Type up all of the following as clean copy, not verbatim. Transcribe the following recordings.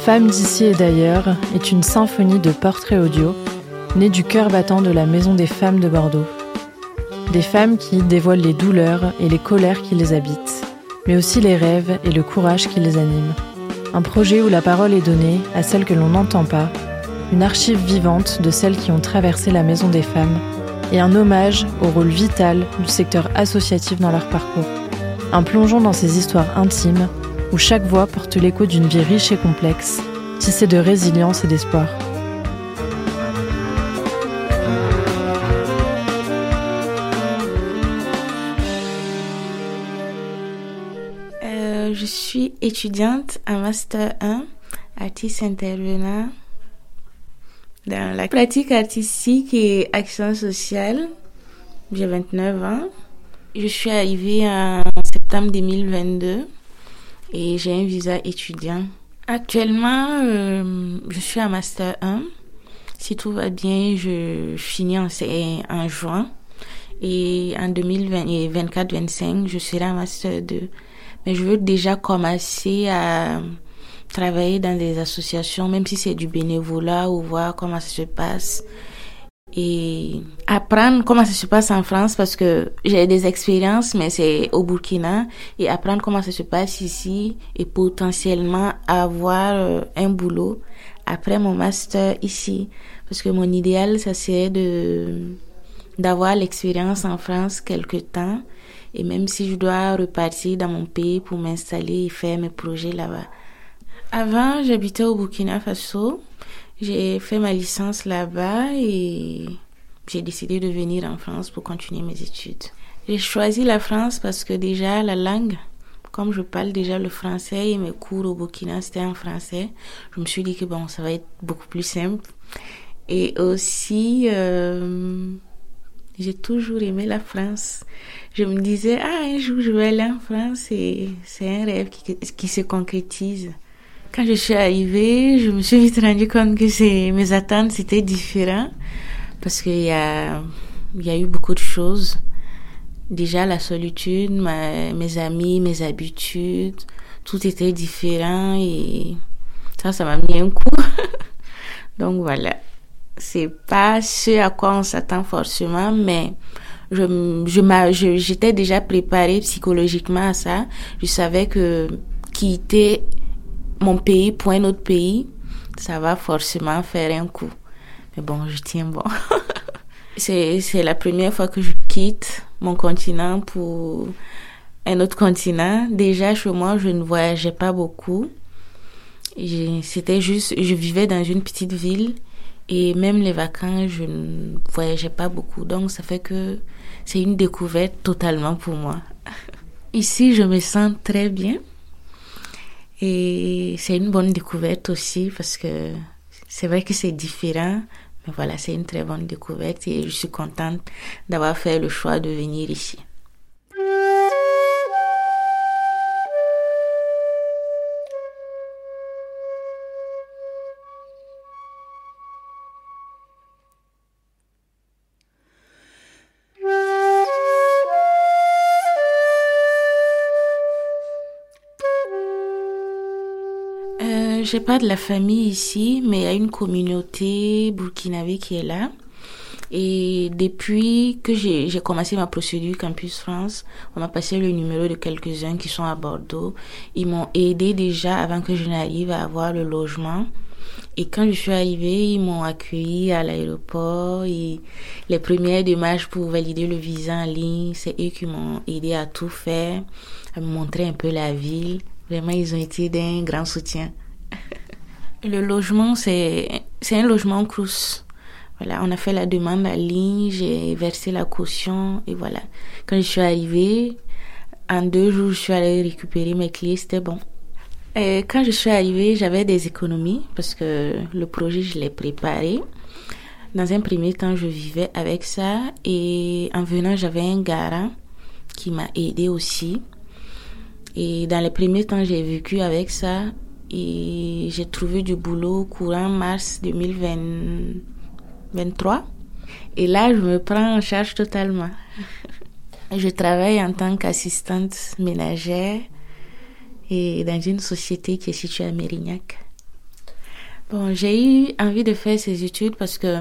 Femmes d'ici et d'ailleurs est une symphonie de portraits audio née du cœur battant de la Maison des femmes de Bordeaux. Des femmes qui dévoilent les douleurs et les colères qui les habitent, mais aussi les rêves et le courage qui les animent. Un projet où la parole est donnée à celles que l'on n'entend pas, une archive vivante de celles qui ont traversé la Maison des femmes et un hommage au rôle vital du secteur associatif dans leur parcours. Un plongeon dans ces histoires intimes où chaque voix porte l'écho d'une vie riche et complexe, tissée de résilience et d'espoir. Je suis étudiante en Master 1, artiste intervenant dans la pratique artistique et action sociale. J'ai 29 ans. Je suis arrivée en septembre 2022 et j'ai un visa étudiant. Actuellement, je suis en Master 1. Si tout va bien, je finis en juin. Et en 2024-25, je serai en Master 2. Mais je veux déjà commencer à travailler dans des associations, même si c'est du bénévolat, ou voir comment ça se passe. Et apprendre comment ça se passe en France, parce que j'ai des expériences, mais c'est au Burkina. Et apprendre comment ça se passe ici et potentiellement avoir un boulot après mon master ici. Parce que mon idéal, ça serait d'avoir l'expérience en France quelque temps. Et même si je dois repartir dans mon pays pour m'installer et faire mes projets là-bas. Avant, j'habitais au Burkina Faso. J'ai fait ma licence là-bas et j'ai décidé de venir en France pour continuer mes études. J'ai choisi la France parce que déjà la langue, comme je parle déjà le français et mes cours au Burkina c'était en français, je me suis dit que bon, ça va être beaucoup plus simple. Et aussi, j'ai toujours aimé la France. Je me disais, un jour je vais aller en France et c'est un rêve qui se concrétise. Quand je suis arrivée, je me suis vite rendu compte que mes attentes c'était différent parce qu'il y a eu beaucoup de choses. Déjà la solitude, mes amis, mes habitudes, tout était différent et ça m'a mis un coup. Donc voilà. C'est pas ce à quoi on s'attend forcément, mais j'étais déjà préparée psychologiquement à ça. Je savais que quitter mon pays pour un autre pays, ça va forcément faire un coup. Mais bon, je tiens bon. C'est la première fois que je quitte mon continent pour un autre continent. Déjà, chez moi, je ne voyageais pas beaucoup. C'était juste, je vivais dans une petite ville. Et même les vacances, je ne voyageais pas beaucoup. Donc, ça fait que c'est une découverte totalement pour moi. Ici, je me sens très bien. Et c'est une bonne découverte aussi parce que c'est vrai que c'est différent. Mais voilà, c'est une très bonne découverte et je suis contente d'avoir fait le choix de venir ici. J'ai pas de la famille ici, mais il y a une communauté burkinabé qui est là. Et depuis que j'ai commencé ma procédure Campus France, on m'a passé le numéro de quelques-uns qui sont à Bordeaux. Ils m'ont aidé déjà avant que je n'arrive à avoir le logement. Et quand je suis arrivée, ils m'ont accueilli à l'aéroport. Et les premières démarches pour valider le visa en ligne, c'est eux qui m'ont aidé à tout faire, à me montrer un peu la ville. Vraiment, ils ont été d'un grand soutien. Le logement, c'est un logement Crous. Voilà, on a fait la demande en ligne, j'ai versé la caution et voilà. Quand je suis arrivée, en 2 jours, je suis allée récupérer mes clés, c'était bon. Et quand je suis arrivée, j'avais des économies parce que le projet, je l'ai préparé. Dans un premier temps, je vivais avec ça et en venant, j'avais un garant qui m'a aidé aussi. Et dans les premiers temps, j'ai vécu avec ça et j'ai trouvé du boulot courant mars 2023. Et là, je me prends en charge totalement. Je travaille en tant qu'assistante ménagère et dans une société qui est située à Mérignac. Bon, j'ai eu envie de faire ces études parce que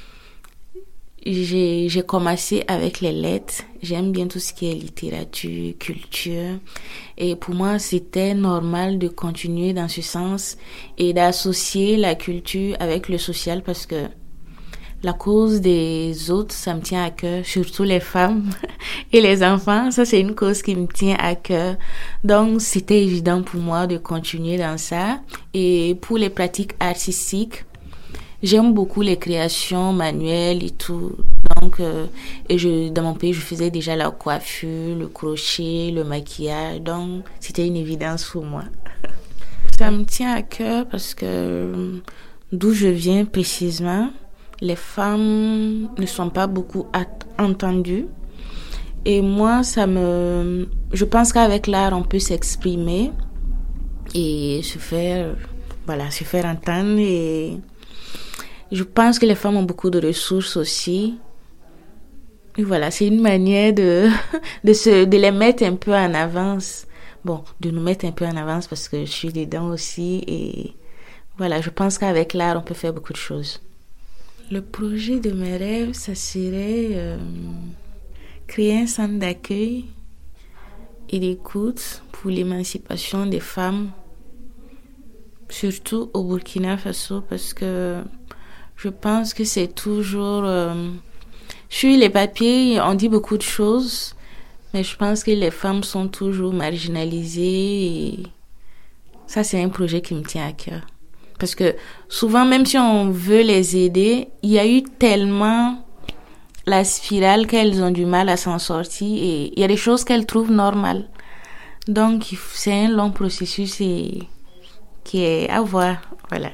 j'ai commencé avec les lettres. J'aime bien tout ce qui est littérature, culture. Et pour moi, c'était normal de continuer dans ce sens et d'associer la culture avec le social parce que la cause des autres, ça me tient à cœur, surtout les femmes et les enfants. Ça, c'est une cause qui me tient à cœur. Donc, c'était évident pour moi de continuer dans ça. Et pour les pratiques artistiques, j'aime beaucoup les créations manuelles et tout. Donc, dans mon pays, je faisais déjà la coiffure, le crochet, le maquillage. Donc, c'était une évidence pour moi. Ça me tient à cœur parce que d'où je viens précisément, les femmes ne sont pas beaucoup entendues. Et moi, je pense qu'avec l'art, on peut s'exprimer et se faire entendre. Et je pense que les femmes ont beaucoup de ressources aussi. Et voilà, c'est une manière de les mettre un peu en avance. Bon, de nous mettre un peu en avance parce que je suis dedans aussi. Et voilà, je pense qu'avec l'art, on peut faire beaucoup de choses. Le projet de mes rêves, ça serait créer un centre d'accueil et d'écoute pour l'émancipation des femmes, surtout au Burkina Faso, parce que je pense que c'est toujours... sur les papiers, on dit beaucoup de choses, mais je pense que les femmes sont toujours marginalisées et ça, c'est un projet qui me tient à cœur. Parce que souvent, même si on veut les aider, il y a eu tellement la spirale qu'elles ont du mal à s'en sortir et il y a des choses qu'elles trouvent normales. Donc, c'est un long processus qui est à voir. Voilà.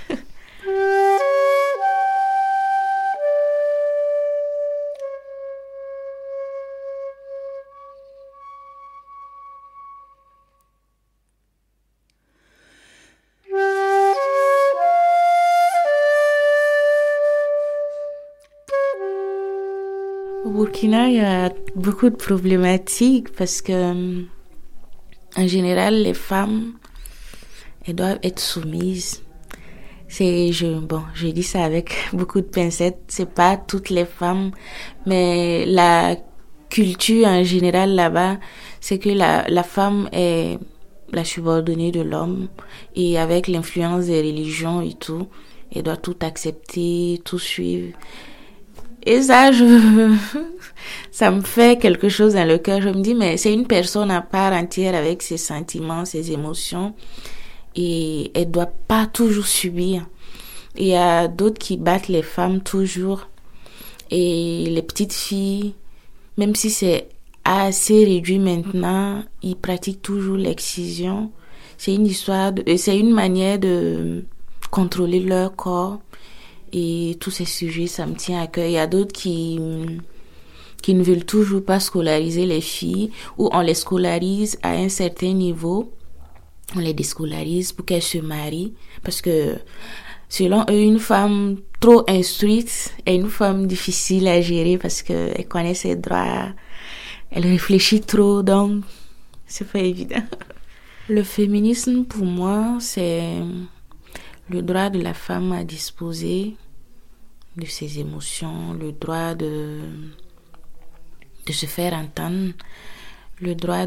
Au Burkina, il y a beaucoup de problématiques parce que, en général, les femmes, elles doivent être soumises. Je dis ça avec beaucoup de pincettes. C'est pas toutes les femmes, mais la culture en général là-bas, c'est que la femme est la subordonnée de l'homme et avec l'influence des religions et tout, elle doit tout accepter, tout suivre. Et ça, ça me fait quelque chose dans le cœur. Je me dis, mais c'est une personne à part entière avec ses sentiments, ses émotions. Et elle doit pas toujours subir. Il y a d'autres qui battent les femmes toujours. Et les petites filles, même si c'est assez réduit maintenant, ils pratiquent toujours l'excision. C'est une manière de contrôler leur corps. Et tous ces sujets, ça me tient à cœur. Il y a d'autres qui ne veulent toujours pas scolariser les filles ou on les scolarise à un certain niveau. On les déscolarise pour qu'elles se marient. Parce que selon eux, une femme trop instruite est une femme difficile à gérer parce qu'elle connaît ses droits. Elle réfléchit trop, donc c'est pas évident. Le féminisme, pour moi, c'est le droit de la femme à disposer de ses émotions, le droit de se faire entendre, le droit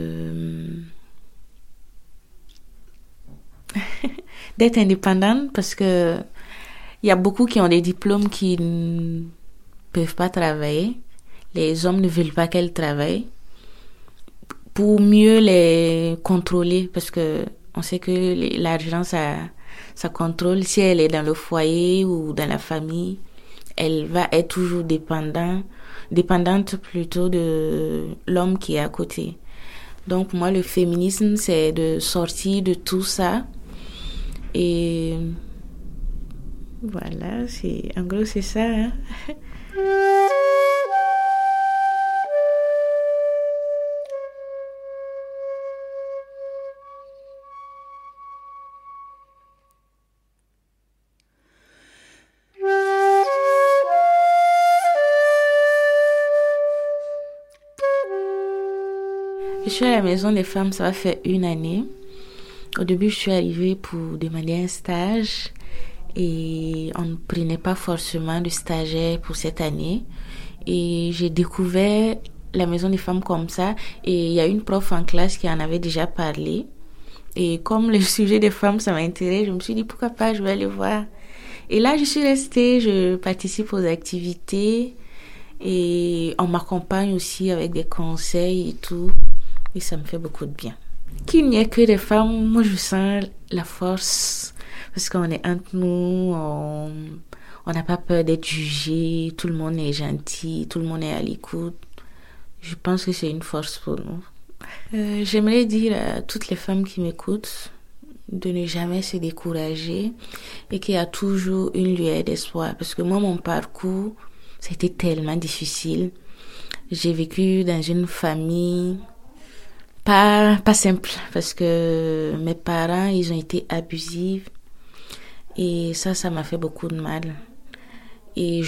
d'être indépendante parce que il y a beaucoup qui ont des diplômes qui ne peuvent pas travailler. Les hommes ne veulent pas qu'elles travaillent pour mieux les contrôler parce que on sait que l'argent ça contrôle. Si elle est dans le foyer ou dans la famille, elle va être toujours dépendante plutôt de l'homme qui est à côté. Donc pour moi, le féminisme, c'est de sortir de tout ça. Et voilà, en gros, c'est ça. Hein? Je suis à la maison des femmes, ça va faire 1 année. Au début, je suis arrivée pour demander un stage et on ne prenait pas forcément de stagiaires pour cette année. Et j'ai découvert la maison des femmes comme ça, et il y a une prof en classe qui en avait déjà parlé. Et comme le sujet des femmes, ça m'intéresse, je me suis dit pourquoi pas, je vais aller voir. Et là, je suis restée, je participe aux activités et on m'accompagne aussi avec des conseils et tout. Et ça me fait beaucoup de bien. Qu'il n'y ait que des femmes, moi je sens la force parce qu'on est entre nous, on n'a pas peur d'être jugé, tout le monde est gentil, tout le monde est à l'écoute. Je pense que c'est une force pour nous. J'aimerais dire à toutes les femmes qui m'écoutent de ne jamais se décourager et qu'il y a toujours une lueur d'espoir. Parce que moi, mon parcours, ça a été tellement difficile. J'ai vécu dans une famille pas simple parce que mes parents, ils ont été abusifs et ça m'a fait beaucoup de mal. Et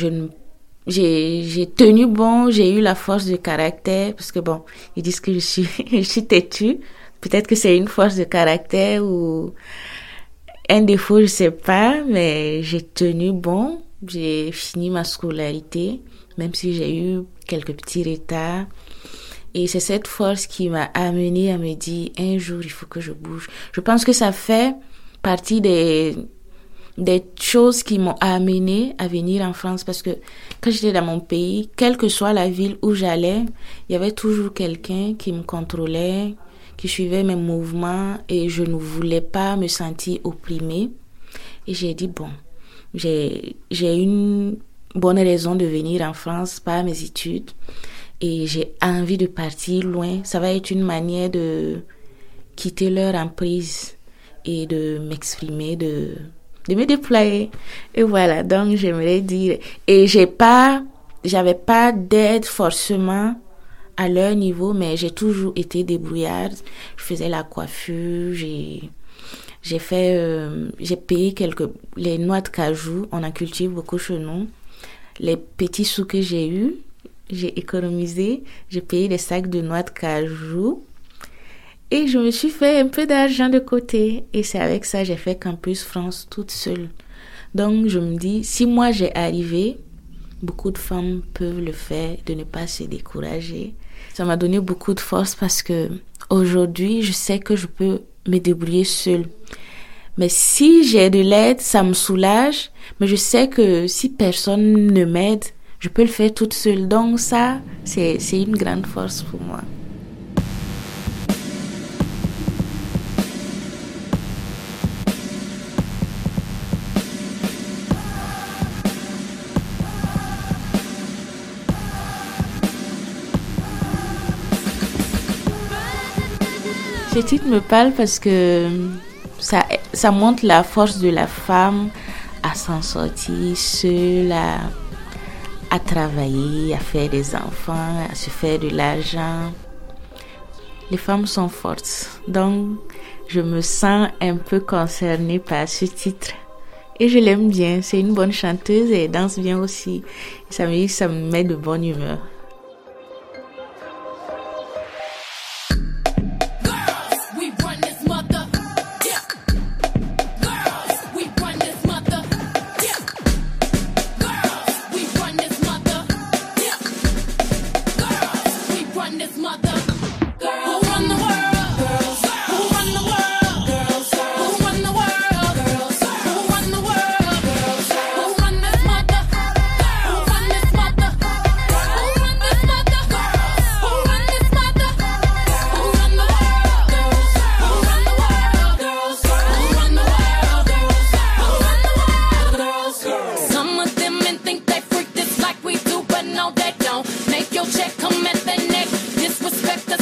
j'ai tenu bon, j'ai eu la force de caractère parce que bon, ils disent que je suis têtue. Peut-être que c'est une force de caractère ou un défaut, je sais pas, mais j'ai tenu bon. J'ai fini ma scolarité, même si j'ai eu quelques petits retards. Et c'est cette force qui m'a amenée à me dire, un jour, il faut que je bouge. Je pense que ça fait partie des choses qui m'ont amenée à venir en France parce que quand j'étais dans mon pays, quelle que soit la ville où j'allais, il y avait toujours quelqu'un qui me contrôlait, qui suivait mes mouvements et je ne voulais pas me sentir opprimée. Et j'ai dit, bon, j'ai une bonne raison de venir en France par mes études et j'ai envie de partir loin. Ça va être une manière de quitter leur emprise et de m'exprimer, de me déployer. Et voilà, donc j'aimerais dire, et j'avais pas d'aide forcément à leur niveau, mais j'ai toujours été débrouillarde. Je faisais la coiffure, j'ai payé les noix de cajou, on en cultive beaucoup chez nous. Les petits sous que j'ai eus, j'ai économisé, j'ai payé des sacs de noix de cajou et je me suis fait un peu d'argent de côté. Et c'est avec ça que j'ai fait Campus France toute seule. Donc je me dis, si moi j'ai arrivé, beaucoup de femmes peuvent le faire, de ne pas se décourager. Ça m'a donné beaucoup de force parce que aujourd'hui, je sais que je peux me débrouiller seule. Mais si j'ai de l'aide, ça me soulage. Mais je sais que si personne ne m'aide, je peux le faire toute seule. Donc ça, c'est une grande force pour moi. Ce titre me parle parce que ça montre la force de la femme à s'en sortir seule, à travailler, à faire des enfants, à se faire de l'argent. Les femmes sont fortes. Donc, je me sens un peu concernée par ce titre. Et je l'aime bien. C'est une bonne chanteuse et elle danse bien aussi. Ça me met de bonne humeur. Check, come at the neck, disrespect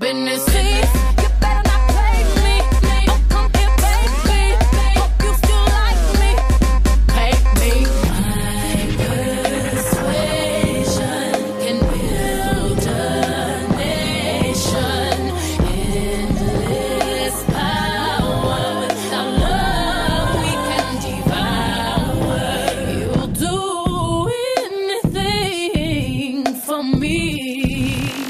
business. Please, you better not play me. Oh, come here, baby. Hope you still like me. Pay me. My persuasion can build a nation. Endless power. Without love, we can devour. You'll do anything for me.